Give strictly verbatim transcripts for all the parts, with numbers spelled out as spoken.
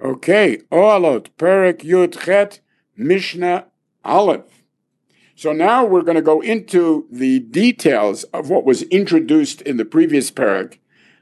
Okay, Oalot, Perek Yud Chet, Mishnah Aleph. So now we're going to go into the details of what was introduced in the previous Perek.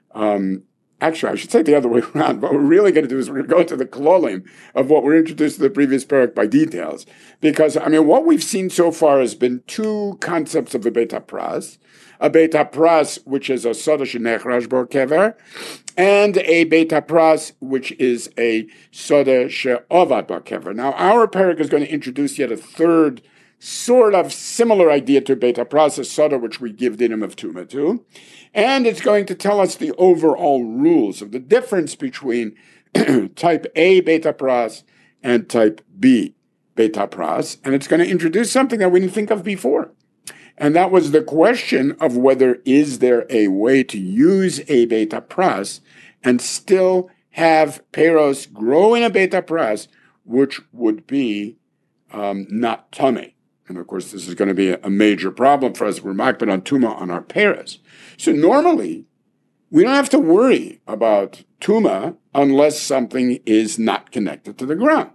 Um, actually, I should say the other way around. What we're really going to do is we're going to go into the klolim of what were introduced in the previous Perek by details. Because, I mean, what we've seen so far has been two concepts of a Beit HaPras. A Beit HaPras, which is a Soda Shenechrash Bo Kever, and a Beit HaPras, which is a Soda She'ovad Bo Kever. Now, our Perek is going to introduce yet a third sort of similar idea to Beit HaPras, a Soda, which we give dinim of Tuma to. And it's going to tell us the overall rules of the difference between type A Beit HaPras and type B Beit HaPras. And it's going to introduce something that we didn't think of before. And that was the question of whether is there a way to use a Beit HaPras and still have peros grow in a Beit HaPras, which would be um, not tamei. And of course, this is going to be a major problem for us. We're makbid on tuma on our peros. So normally, we don't have to worry about tuma unless something is not connected to the ground.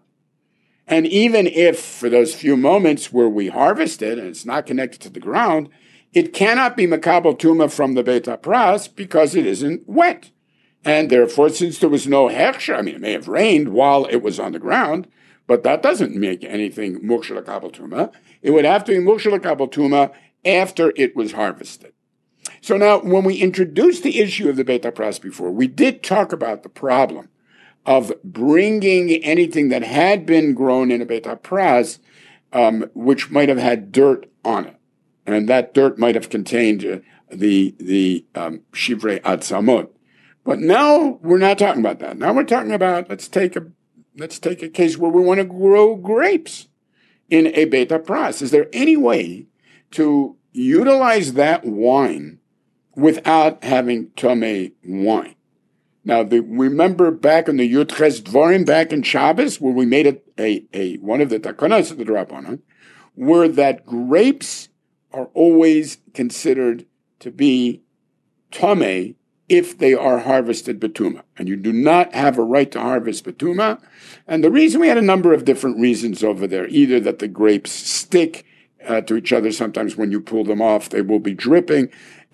And even if, for those few moments where we harvest it and it's not connected to the ground, it cannot be makabel tuma from the Beit HaPras because it isn't wet. And therefore, since there was no hechsher, I mean, it may have rained while it was on the ground, but that doesn't make anything mukshel kabel tuma. It would have to be mukshel kabel tuma after it was harvested. So now, when we introduced the issue of the Beit HaPras before, we did talk about the problem of bringing anything that had been grown in a Beit HaPras, um, which might have had dirt on it. And that dirt might have contained uh, the, the um, shivrei atzamot. But now we're not talking about that. Now we're talking about, let's take a let's take a case where we want to grow grapes in a Beit HaPras. Is there any way to utilize that wine without having tamei wine? Now, the, remember back in the Yud Ches Dvarim, back in Shabbos, where we made it a, a one of the takonos of the Drabanan, were that grapes are always considered to be tamei if they are harvested betuma. And you do not have a right to harvest betuma. And the reason, we had a number of different reasons over there. Either that the grapes stick uh, to each other. Sometimes when you pull them off, they will be dripping.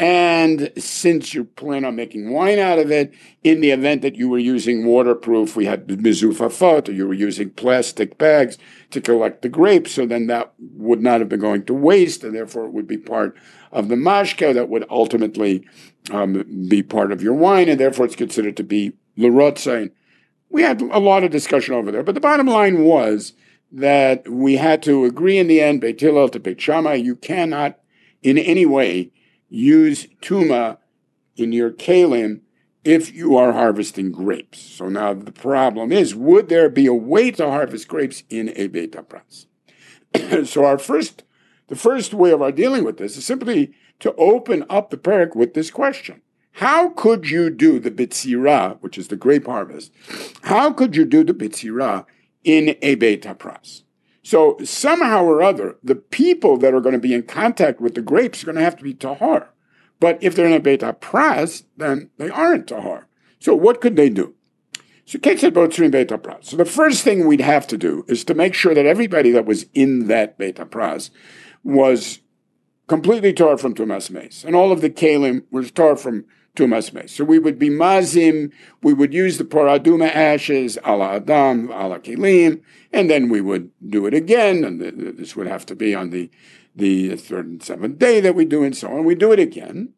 And since you plan on making wine out of it, in the event that you were using waterproof, we had mizufafot, or you were using plastic bags to collect the grapes, so then that would not have been going to waste, and therefore it would be part of the mashke that would ultimately um, be part of your wine, and therefore it's considered to be l'rotzain. We had a lot of discussion over there, but the bottom line was that we had to agree in the end, Beit Hillel to Beit Shammai, you cannot in any way use tuma in your kalim if you are harvesting grapes. So now the problem is, would there be a way to harvest grapes in a Beit HaPras? So our first, the first way of our dealing with this is simply to open up the perek with this question. How could you do the bitzira, which is the grape harvest, how could you do the bitzira in a Beit HaPras? So somehow or other, the people that are going to be in contact with the grapes are going to have to be tahar. But if they're in a Beit HaPras, then they aren't tahar. So what could they do? So Ketzad Botzrim Beit HaPras. So the first thing we'd have to do is to make sure that everybody that was in that Beit HaPras was completely tahar from Tumas Meis. And all of the kalim was tahar from Tumas Meis. So we would be mazim, we would use the paraduma ashes, ala adam, ala kelim, and then we would do it again, and the, the, this would have to be on the, the third and seventh day that we do, and so on. We do it again,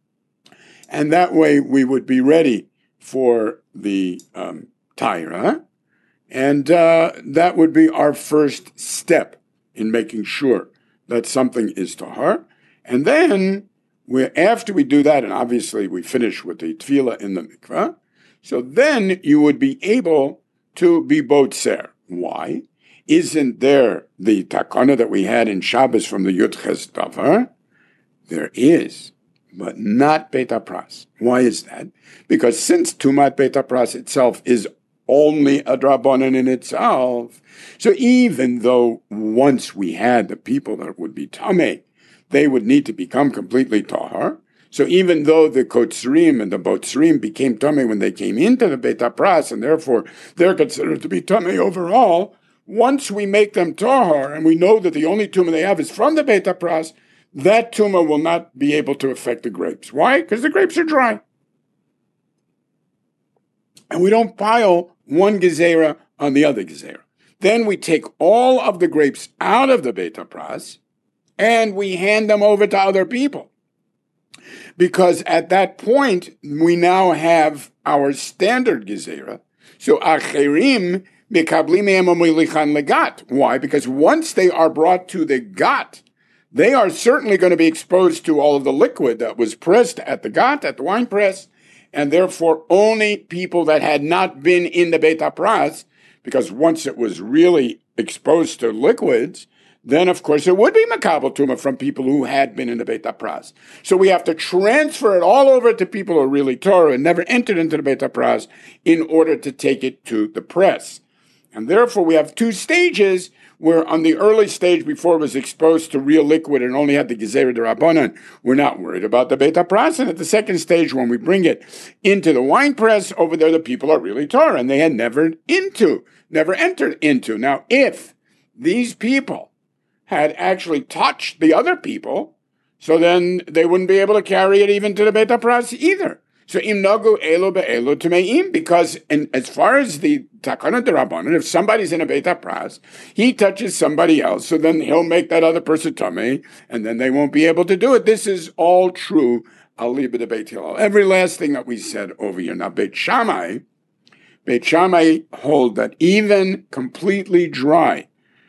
and that way we would be ready for the um, taira, and uh, that would be our first step in making sure that something is tahar, and then we, after we do that, and obviously we finish with the tefillah in the mikveh, so then you would be able to be botzer. Why? Isn't there the takana that we had in Shabbos from the Yud Ches Davar? There is, but not Beit HaPras. Why is that? Because since Tumat Beit HaPras itself is only a drabanan in itself, so even though once we had the people that would be tamei, they would need to become completely tahar. So even though the kotzrim and the botzrim became tummy when they came into the Beit HaPras, and therefore they're considered to be tummy overall, once we make them tahor, and we know that the only tumah they have is from the Beit HaPras, that tumah will not be able to affect the grapes. Why? Because the grapes are dry. And we don't pile one gezerah on the other gezerah. Then we take all of the grapes out of the Beit HaPras, and we hand them over to other people. Because at that point, we now have our standard gezerah. So acherim mikablim mehem u'molichan legat. Why? Because once they are brought to the gat, they are certainly going to be exposed to all of the liquid that was pressed at the gat, at the wine press, and therefore only people that had not been in the Beit HaPras, because once it was really exposed to liquids, then of course it would be makabel tumah from people who had been in the Beit HaPras. So we have to transfer it all over to people who are really Torah and never entered into the Beit HaPras in order to take it to the press. And therefore we have two stages where on the early stage, before it was exposed to real liquid and only had the Gezerah D'Rabbanan, we're not worried about the Beit HaPras. And at the second stage, when we bring it into the wine press, over there the people are really Torah, and they had never into, never entered into. Now, if these people had actually touched the other people, so then they wouldn't be able to carry it even to the Beit HaPras either. So im nagu elo be'elo tumeim, because in, as far as the Takana D'Rabbanan, if somebody's in a Beit HaPras, he touches somebody else, so then he'll make that other person tummy, and then they won't be able to do it. This is all true. I'll leave it to Beit Hillel. Every last thing that we said over here. Now, Beit Shammai, Beit Shammai hold that even completely dry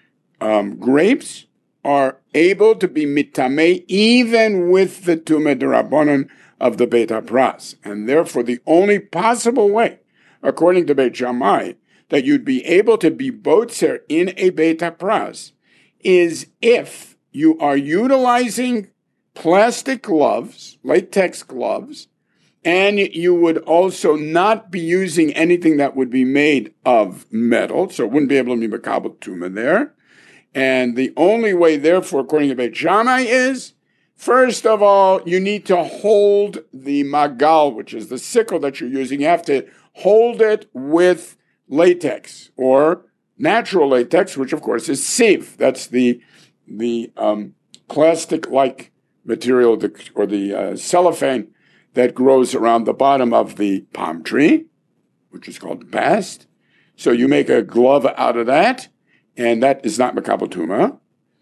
um, grapes are able to be mitamei even with the Tumah D'Rabbanan of the Beit HaPras. And therefore, the only possible way, according to Beit Shammai, that you'd be able to be botzer in a Beit HaPras is if you are utilizing plastic gloves, latex gloves, and you would also not be using anything that would be made of metal, so it wouldn't be able to be makabel tumah there. And the only way, therefore, according to Beit Shammai, is, first of all, you need to hold the magal, which is the sickle that you're using. You have to hold it with latex or natural latex, which of course is sieve. That's the the um, plastic-like material, the, or the uh, cellophane that grows around the bottom of the palm tree, which is called bast. So you make a glove out of that, and that is not makabel tumah.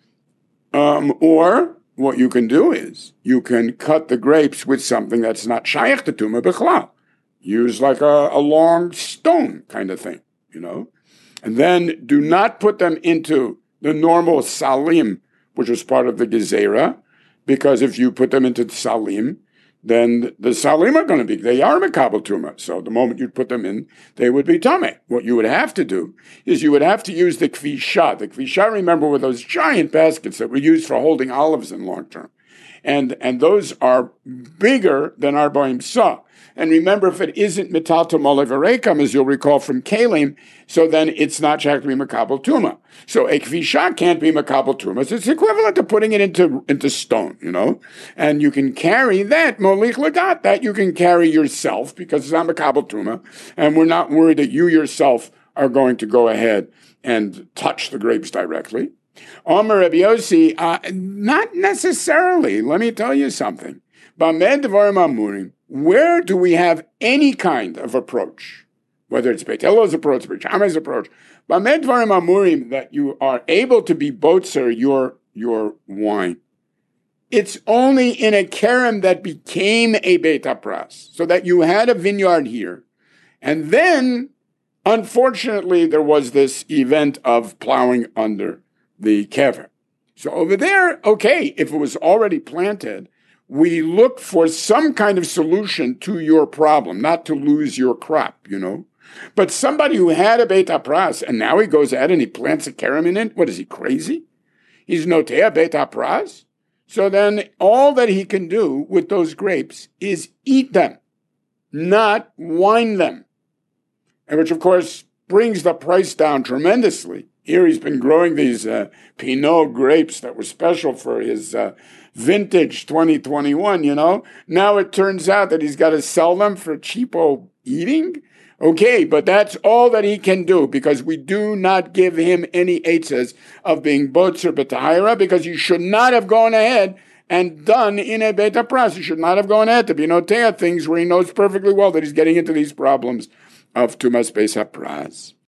Um, or what you can do is you can cut the grapes with something that's not shayach to tumah b'chlal. Use like a, a long stone kind of thing, you know. And then do not put them into the normal salim, which is part of the gezerah, because if you put them into the salim, then the salim are going to be, they are makabel tumah. So the moment you put them in, they would be tameh. What you would have to do is you would have to use the kvisha. The kvisha, remember, were those giant baskets that were used for holding olives in long term. And, and those are bigger than arbaim sa. And remember, if it isn't metalto molev erekam, as you'll recall from Kalim, so then it's not shak to be makabel tumah. So a kvisha can't be makabel tumah. It's equivalent to putting it into, into stone, you know. And you can carry that, molich legat, that you can carry yourself, because it's not makabel tumah. And we're not worried that you yourself are going to go ahead and touch the grapes directly. Omer Rabbi Yossi, uh, not necessarily. Let me tell you something. B'amed dvarim amurim, where do we have any kind of approach, whether it's Beit Hillel's approach, Beit Shammai's approach, b'amed dvarim amurim, that you are able to be botzer your, your wine? It's only in a kerem that became a Beit HaPras, so that you had a vineyard here, and then, unfortunately, there was this event of plowing under the kever. So over there, okay, if it was already planted, we look for some kind of solution to your problem, not to lose your crop, you know. But somebody who had a Beit HaPras, and now he goes ahead and he plants a kerem in it, what is he, crazy? He's notea Beit HaPras? So then all that he can do with those grapes is eat them, not wine them. And which, of course, brings the price down tremendously. Here he's been growing these uh, Pinot grapes that were special for his uh, vintage twenty twenty-one, you know. Now it turns out that he's got to sell them for cheapo eating. Okay, but that's all that he can do, because we do not give him any eitzes of being botzer b'tahira, because you should not have gone ahead and done in a beta pras. He should not have gone ahead to be notea things where he knows perfectly well that he's getting into these problems of tumas beis hapras.